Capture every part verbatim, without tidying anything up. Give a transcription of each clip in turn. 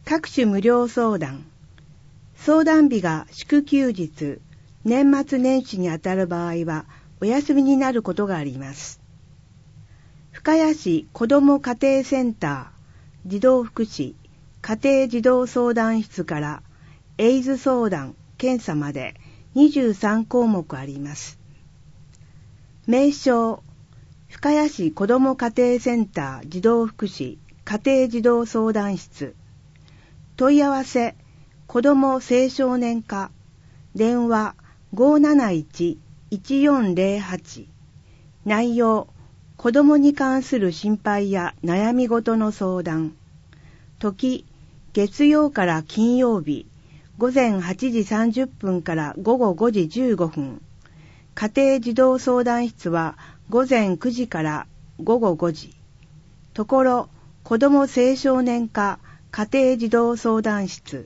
各種無料相談。相談日が祝休日、年末年始にあたる場合はお休みになることがあります。深谷市子ども家庭センター児童福祉家庭児童相談室からエイズ相談、検査までにじゅうさんこうもくあります。名称、深谷市子ども家庭センター児童福祉家庭児童相談室。問い合わせ、子ども青少年課、電話 ごーなないち いちよんぜろはち。内容、子どもに関する心配や悩み事の相談。時、月曜から金曜日、ごぜんはちじさんじゅっぷんからごごごじじゅうごふん。家庭児童相談室はごぜんくじからごごごじ。ところ、子ども青少年課家庭児童相談室。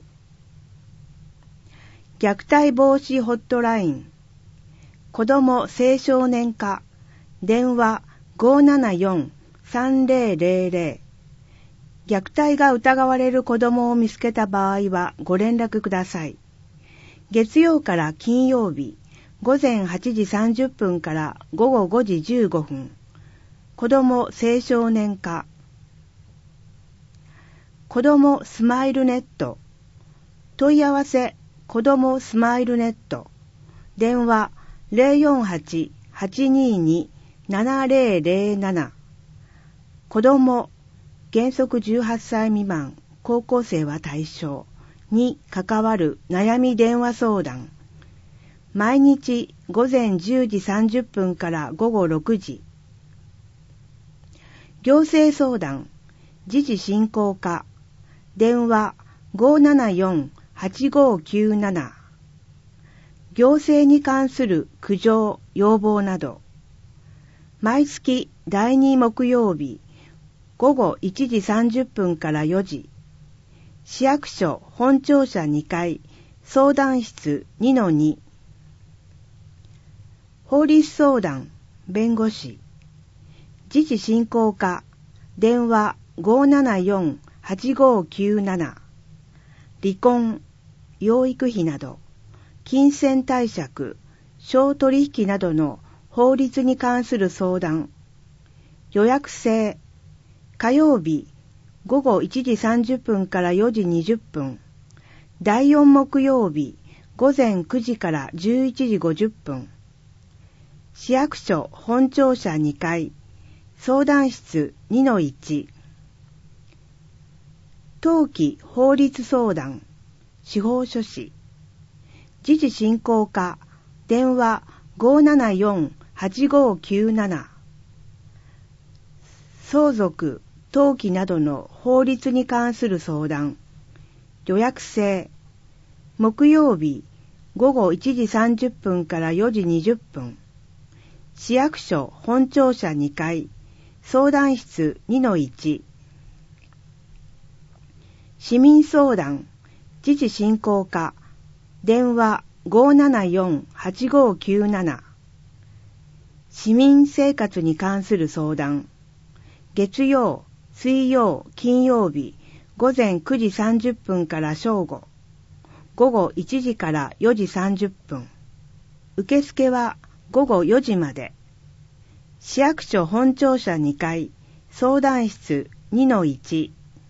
虐待防止ホットライン。子ども青少年課電話 ごーななよん さんぜろぜろぜろ。虐待が疑われる子どもを見つけた場合はご連絡ください。月曜から金曜日、ごぜんはちじさんじゅっぷんからごごごじじゅうごふん。子ども青少年課。子どもスマイルネット。問い合わせ、子どもスマイルネット。電話 ゼロよんはち はちにーに ななぜろぜろなな。子ども、原則じゅうはっさい未満、高校生は対象に関わる悩み電話相談。毎日ごぜんじゅうじさんじゅっぷんからごごろくじ。行政相談、時事振興課。電話 ごーななよん はちごきゅうなな。行政に関する苦情、要望など。毎月だいに木曜日、ごごいちじさんじゅっぷんからよじ。市役所本庁舎にかい、相談室 にのに。法律相談、弁護士。時事振興課。電話 ごーななよん はちごきゅうなな。離婚、養育費など、金銭貸借、商取引などの法律に関する相談。予約制。火曜日、ごごいちじさんじゅっぷんからよじにじゅっぷん。だいよん木曜日、ごぜんくじからじゅういちじごじゅっぷん。市役所本庁舎にかい、相談室 にのいち。登記法律相談、司法書士。時事振興課、電話 ごーななよん はちごきゅうなな。相続、登記などの法律に関する相談。予約制。木曜日、ごごいちじさんじゅっぷんからよじにじゅっぷん。市役所本庁舎にかい、相談室 にのいち。市民相談、時事振興課。電話 ごーななよん はちごきゅうなな。市民生活に関する相談。月曜、水曜、金曜日、ごぜんくじさんじゅっぷんから正午。ごごいちじからよじさんじゅっぷん。受付はごごよじまで。市役所本庁舎にかい、相談室 にのいち。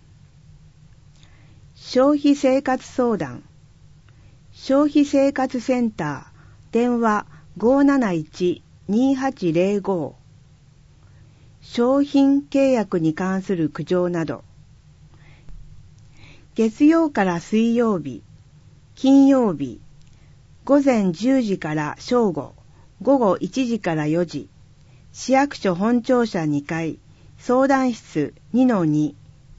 消費生活相談。消費生活センター。電話 ごーなないち にーはちぜろご。商品契約に関する苦情など。月曜から水曜日、金曜日、ごぜんじゅうじから正午、ごごいちじからよじ。市役所本庁舎にかい、相談室 にのに。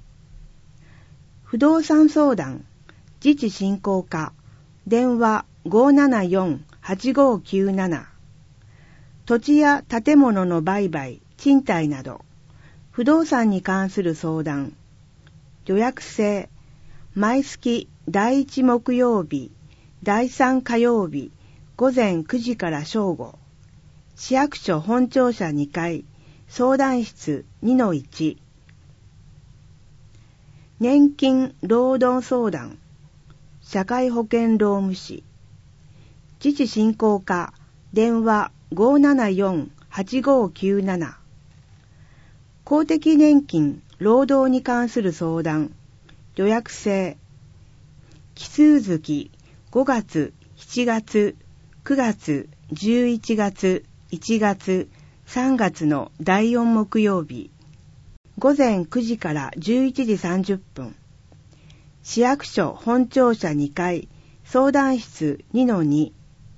不動産相談、時事振興課。電話 ごーななよん はちごきゅうなな。土地や建物の売買、賃貸など、不動産に関する相談。予約制。毎月だいいち木曜日、だいさん火曜日、ごぜんくじから正午。市役所本庁舎にかい、相談室 にのいち。 年金労働相談、社会保険労務士、自治振興課、電話 ごーななよんはちごーきゅうなな、公的年金労働に関する相談、予約制、奇数月ごがつ、しちがつ、くがつ、じゅういちがつ、いちがつ、さんがつのだいよん木曜日、ごぜんくじからじゅういちじさんじゅっぷん、市役所本庁舎にかい、相談室 にのに、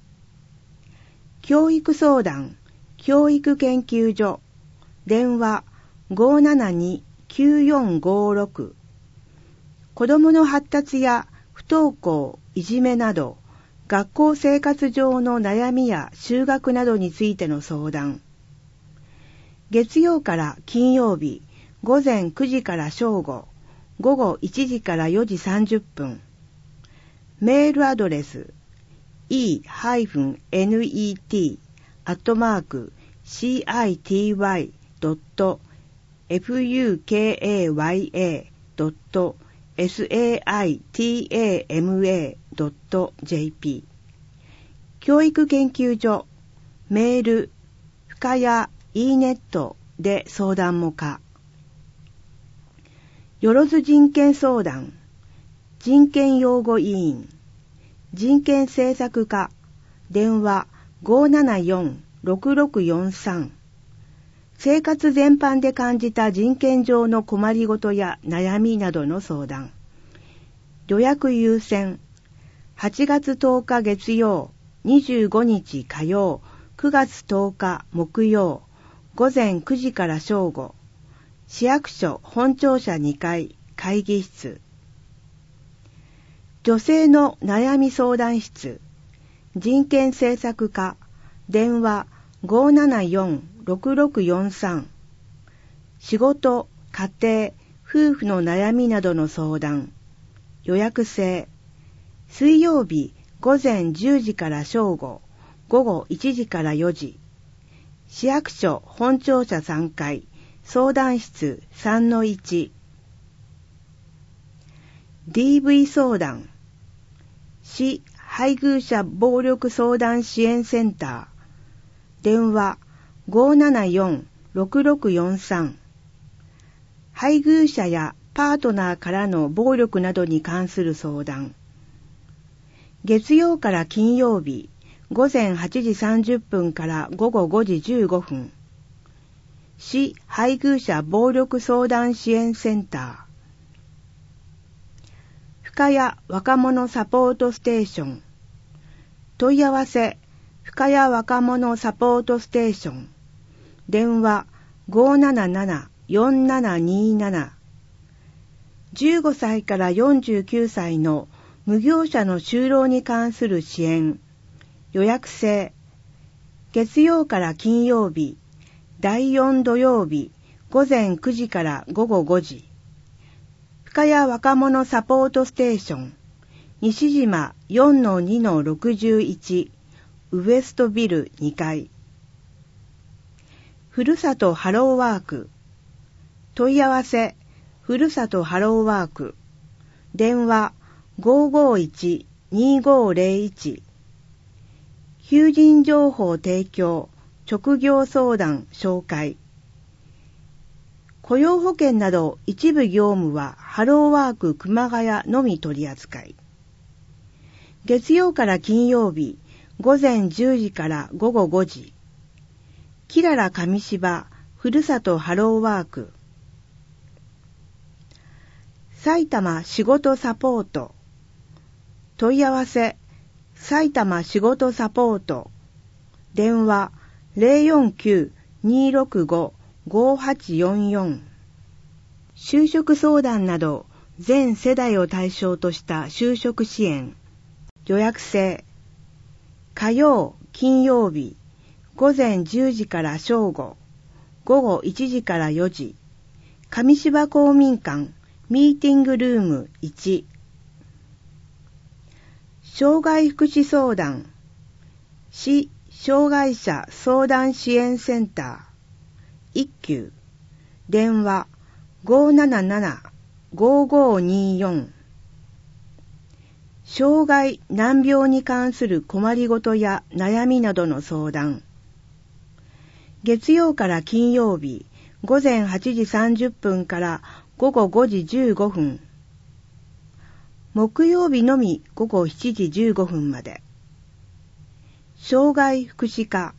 教育相談、教育研究所、電話 ごーななにきゅうよんごーろく、子どもの発達や不登校、いじめなど、学校生活上の悩みや就学などについての相談。月曜から金曜日、午前くじから正午、午後いちじからよじさんじゅっぷん。メールアドレス イーネット アットマーク シーアイティーワイ ドット フユーケーエーワイエー ドット サータマ ドット ジェーピー 教育研究所メール深谷 イーネット で相談も可。よろず人権相談、人権擁護委員、人権政策課、電話 ごーななよんろくろくよんさん、生活全般で感じた人権上の困りごとや悩みなどの相談。予約優先、はちがつとおか月曜、にじゅうごにち火曜、くがつとおか木曜、午前くじから正午、市役所本庁舎にかい会議室。女性の悩み相談室、人権政策課、電話 ごーななよんろくろくよんさん、仕事、家庭、夫婦の悩みなどの相談。予約制、水曜日午前じゅうじから正午、午後いちじからよじ、市役所本庁舎さんかい、相談室 さんのいち、ディーブイ 相談、市配偶者暴力相談支援センター、電話 ごーななよんろくろくよんさん、配偶者やパートナーからの暴力などに関する相談。月曜から金曜日、午前はちじさんじゅっぷんから午後ごじじゅうごふん。市配偶者暴力相談支援センター。深谷若者サポートステーション。問い合わせ、深谷若者サポートステーション。電話 ごーななななよんななにーなな。じゅうごさいからよんじゅうきゅうさいの無業者の就労に関する支援。予約制。月曜から金曜日、だいよん土曜日、午前くじから午後ごじ。深谷若者サポートステーション。西島 よんのにのろくじゅういち、ウエストビルにかい。ふるさとハローワーク。問い合わせ、ふるさとハローワーク。電話 ごーごーいちにーごーぜろいち。求人情報提供、職業相談紹介。雇用保険など一部業務はハローワーク熊谷のみ取り扱い。月曜から金曜日、午前じゅうじから午後ごじ。キララ上芝ふるさとハローワーク。埼玉仕事サポート。問い合わせ、埼玉仕事サポート。電話 ゼロよんきゅう にーろくご ごーはちよんよん。就職相談など全世代を対象とした就職支援。予約制。火曜、金曜日、午前じゅうじから正午、午後いちじからよじ。上芝公民館ミーティングルームいち。障害福祉相談、市障害者相談支援センター、一級、電話 ごーななななごごによん。障害・難病に関する困りごとや悩みなどの相談。月曜から金曜日、ごぜんはちじさんじゅっぷんからごごごじじゅうごふん。木曜日のみごごしちじじゅうごふんまで。障害福祉課。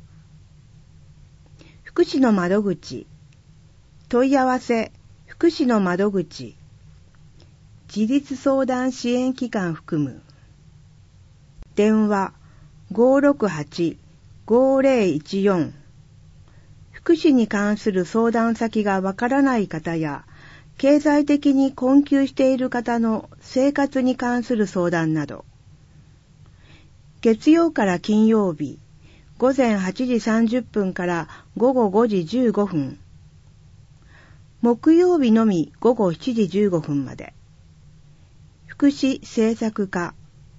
福祉の窓口。問い合わせ、福祉の窓口。自立相談支援機関含む。電話 ごろくはち ごぜろいちよん。福祉に関する相談先がわからない方や、経済的に困窮している方の生活に関する相談など。月曜から金曜日、ごぜんはちじさんじゅっぷんからごごごじじゅうごふん。木曜日のみごごしちじじゅうごふんまで。福祉政策課。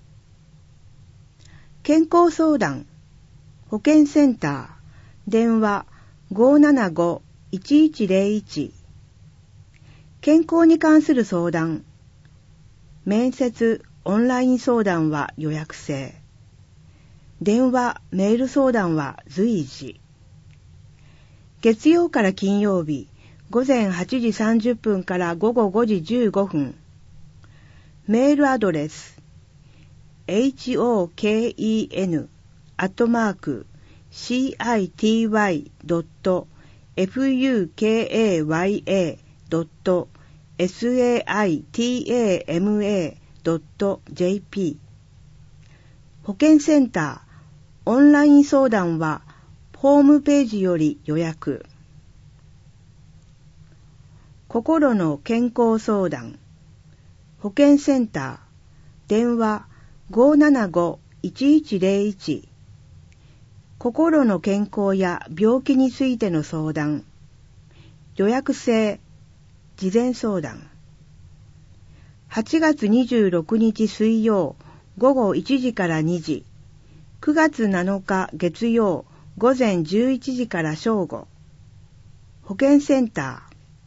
健康相談、保健センター、電話 ごーななご いちいちぜろいち。健康に関する相談、面接、オンライン相談は予約制。電話、メール相談は随時。月曜から金曜日、ごぜんはちじさんじゅっぷんからごごごじじゅうごふん。メールアドレス ホケン アットマーク シーアイティーワイ ドット ファク ドット サー ドット ジェーピー。 保健センターオンライン相談はホームページより予約。心の健康相談、保健センター、電話 ごーななご いちいちぜろいち。心の健康や病気についての相談、予約制、事前相談。はちがつにじゅうろくにち水曜ごごいちじからにじ、くがつなのか月曜ごぜんじゅういちじから正午。保健センター。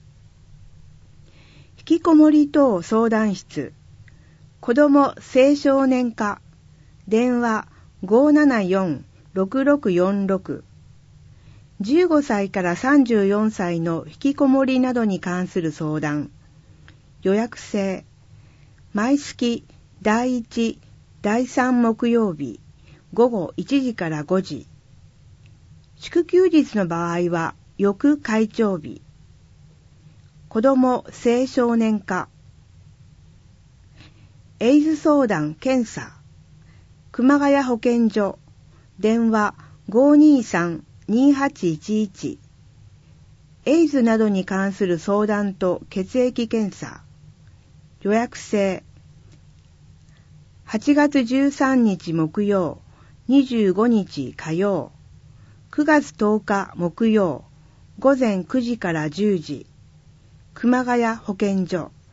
引きこもり等相談室、子ども青少年課、電話 ごーななよん ろくろくよんろく。じゅうごさいからさんじゅうよんさいの引きこもりなどに関する相談、予約制。毎月だいいち、だいさん木曜日、ごごいちじからごじ。祝休日の場合は翌会長日。子ども青少年課。エイズ相談検査、熊谷保健所、電話 ごーにーさん にーはちいちいち。エイズなどに関する相談と血液検査、予約制。はちがつじゅうさんにち木曜、にじゅうごにち火曜、くがつとおか木曜、ごぜんくじからじゅうじ、熊谷保健所。